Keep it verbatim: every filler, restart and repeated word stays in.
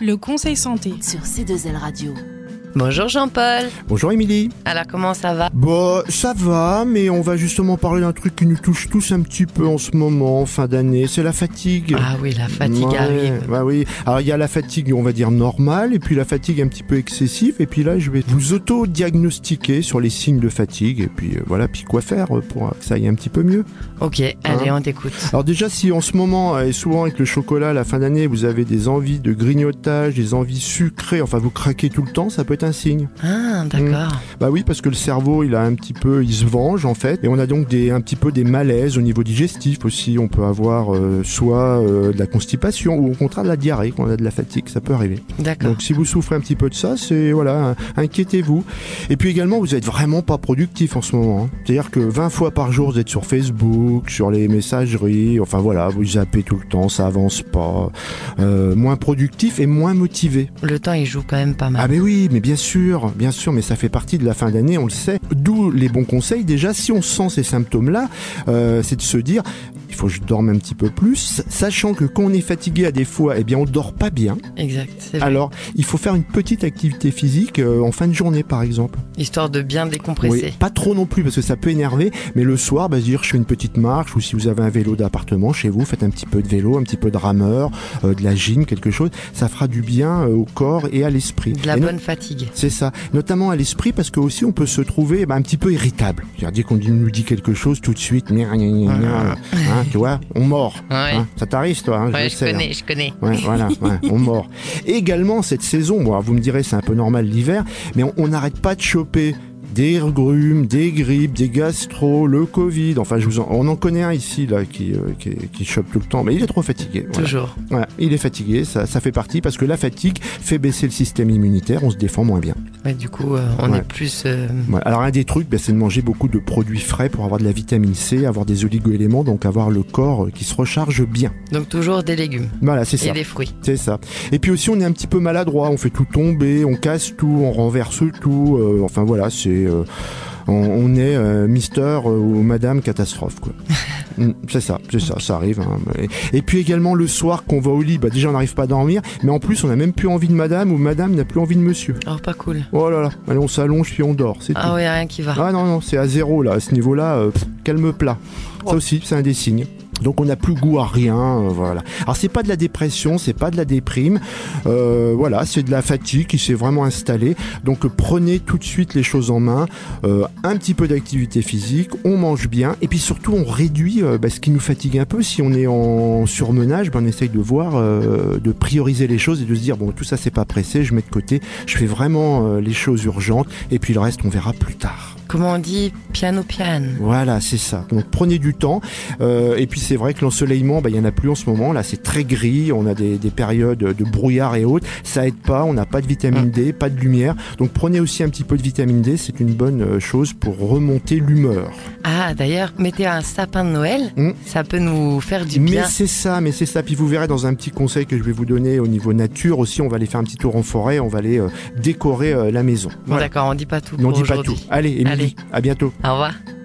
Le conseil santé sur C deux L Radio. Bonjour Jean-Paul. Bonjour Émilie. Alors comment ça va? Bon, ça va, mais on va justement parler d'un truc qui nous touche tous un petit peu en ce moment, en fin d'année, c'est la fatigue. Ah oui, la fatigue ouais, arrive. Bah oui. Alors il y a la fatigue, on va dire normale, et puis la fatigue un petit peu excessive, et puis là je vais vous auto-diagnostiquer sur les signes de fatigue, et puis euh, voilà, puis quoi faire pour que ça aille un petit peu mieux. Ok, allez, hein on t'écoute. Alors déjà, si en ce moment, et souvent avec le chocolat à la fin d'année, vous avez des envies de grignotage, des envies sucrées, enfin vous craquez tout le temps, ça peut être un signe. Ah, d'accord. Mmh. Bah oui, parce que le cerveau, il a un petit peu, il se venge en fait, et on a donc des, un petit peu des malaises au niveau digestif aussi. On peut avoir euh, soit euh, de la constipation ou au contraire de la diarrhée quand on a de la fatigue, ça peut arriver. D'accord. Donc si vous souffrez un petit peu de ça, c'est voilà, inquiétez-vous. Et puis également, vous êtes vraiment pas productif en ce moment. Hein. C'est-à-dire que vingt fois par jour, vous êtes sur Facebook, sur les messageries, enfin voilà, vous zappez tout le temps, ça avance pas, euh, moins productif et moins motivé. Le temps, il joue quand même pas mal. Ah mais oui, mais bien sûr. Bien sûr, mais ça fait partie de la fin d'année, on le sait. D'où les bons conseils. Déjà, si on sent ces symptômes-là, euh, c'est de se dire, il faut que je dorme un petit peu plus, sachant que quand on est fatigué à des fois, eh bien, on dort pas bien. Exact, c'est vrai. Alors, il faut faire une petite activité physique euh, en fin de journée, par exemple. Histoire de bien décompresser. Oui, pas trop non plus, parce que ça peut énerver, mais le soir, bah, dire, je fais une petite marche, ou si vous avez un vélo d'appartement chez vous, faites un petit peu de vélo, un petit peu de rameur, euh, de la gym, quelque chose. Ça fera du bien euh, au corps et à l'esprit. De la et bonne no- fatigue. C'est ça, notamment à l'esprit, parce que aussi on peut se trouver bah, un petit peu irritable. C'est-à-dire dès qu'on nous dit quelque chose tout de suite, gna, gna, gna, gna, hein, tu vois, on mord. Ouais. Hein, ça t'arrive toi, hein, Ouais, je, je sais, connais, hein. je connais. Ouais, voilà, ouais, on mord. Et également cette saison, bon, vous me direz c'est un peu normal l'hiver, mais on n'arrête pas de choper des grumes, des grippes, des gastro, le Covid. Enfin, je vous en, on en connaît un ici là qui, euh, qui, qui chope tout le temps, mais il est trop fatigué. Voilà. Toujours. Ouais, il est fatigué, ça, ça fait partie parce que la fatigue fait baisser le système immunitaire, on se défend moins bien. Ouais, du coup, euh, on Ouais. est plus. Euh... Ouais. Alors un des trucs, bah, c'est de manger beaucoup de produits frais pour avoir de la vitamine C, avoir des oligo-éléments, donc avoir le corps qui se recharge bien. Donc toujours des légumes. Voilà, c'est Et ça. des fruits. C'est ça. Et puis aussi, on est un petit peu maladroit, on fait tout tomber, on casse tout, on renverse tout. Euh, enfin voilà, c'est. Euh, On, on est euh, Mister euh, ou Madame Catastrophe, quoi. Mm, c'est ça, c'est ça, ça arrive. Hein. Et, et puis également le soir qu'on va au lit, bah déjà on n'arrive pas à dormir, mais en plus on n'a même plus envie de Madame ou Madame n'a plus envie de Monsieur. Oh, pas cool. Oh là là, allez on s'allonge puis on dort, c'est Ah tout. ouais, rien qui va. Ah non non, c'est à zéro là, à ce niveau-là, euh, pff, calme plat. Ça aussi, c'est un des signes. Donc on n'a plus goût à rien, euh, voilà. Alors c'est pas de la dépression, c'est pas de la déprime, euh, voilà, c'est de la fatigue qui s'est vraiment installée. Donc euh, prenez tout de suite les choses en main, euh, un petit peu d'activité physique, on mange bien, et puis surtout on réduit euh, bah, ce qui nous fatigue un peu. Si on est en surmenage, bah, on essaye de voir, euh, de prioriser les choses et de se dire bon tout ça c'est pas pressé, je mets de côté, je fais vraiment euh, les choses urgentes, et puis le reste on verra plus tard. Comment on dit, piano piano. Voilà, c'est ça. Donc prenez du temps. Euh, et puis c'est vrai que l'ensoleillement, bah, il n'y en a plus en ce moment. Là, c'est très gris. On a des, des périodes de brouillard et autres. Ça aide pas. On n'a pas de vitamine D, pas de lumière. Donc prenez aussi un petit peu de vitamine D. C'est une bonne chose pour remonter l'humeur. Ah, d'ailleurs, mettez un sapin de Noël. Mmh. Ça peut nous faire du Mais bien. c'est ça, mais c'est ça. Puis vous verrez dans un petit conseil que je vais vous donner au niveau nature aussi. On va aller faire un petit tour en forêt. On va aller euh, décorer euh, la maison. Bon, Voilà. d'accord, on dit pas tout Mais on pour dit pas aujourd'hui. tout. Allez, Émilie, Allez. à bientôt. Au revoir.